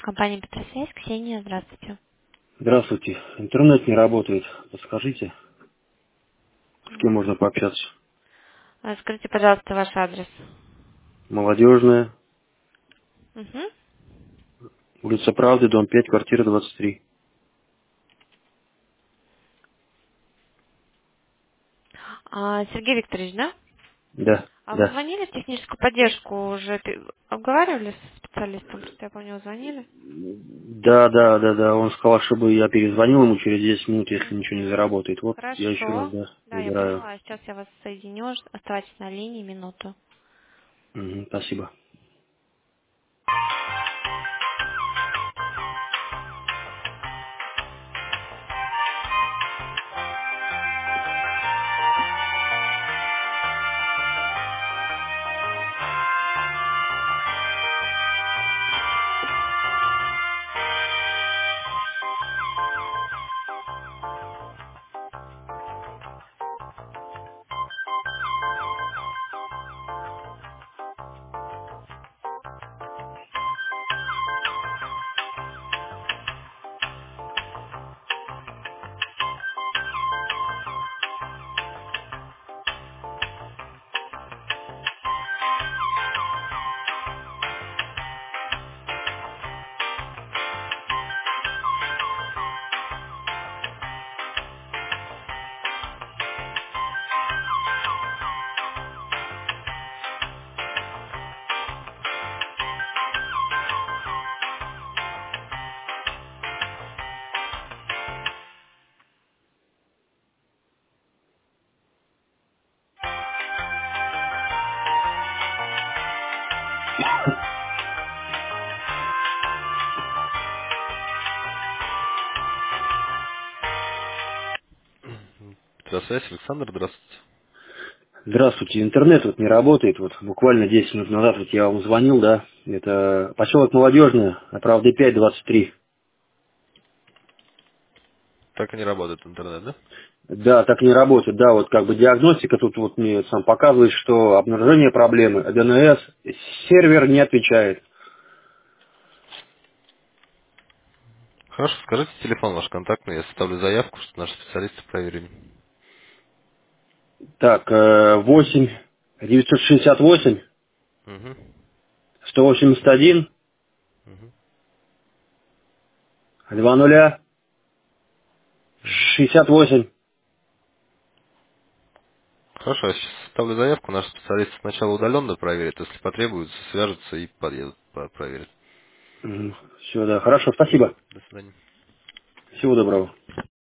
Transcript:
Компания «Петросвязь», Ксения, здравствуйте. Здравствуйте. Интернет не работает. Подскажите, с кем можно пообщаться? Скажите, пожалуйста, ваш адрес. Молодежная, Мгм. улица Правды, дом 5, квартира 23. Сергей Викторович, да? Да, А вы да. звонили в техническую поддержку уже? Обговаривали с специалистом? Просто я помню, вы звонили. Да. Он сказал, чтобы я перезвонил ему через 10 минут, если ничего не Мгм. заработает. Вот я еще раз, Хорошо. да, Да, я набираю. поняла. Сейчас я вас соединю. Оставайтесь на линии минуту. Мгм, спасибо. Связь, Александр, здравствуйте. Здравствуйте. Интернет вот не работает. Вот буквально 10 минут назад вот я вам звонил, да. Это поселок Молодежная, Правды 5, 23. Так и не работает интернет, да? Да, так не работает. Да, вот как бы диагностика тут вот мне сам показывает, что обнаружение проблемы, ДНС, сервер не отвечает. Хорошо, скажите телефон ваш контактный, я составлю заявку, чтобы наши специалисты проверили. Так, 8 968 Угу. 181 Угу. 20 Угу. 68. Хорошо, я сейчас составлю заявку, наши специалисты сначала удаленно проверят, если потребуется, свяжутся и подъедут, проверят. Все, да, хорошо, спасибо. До свидания. Всего доброго.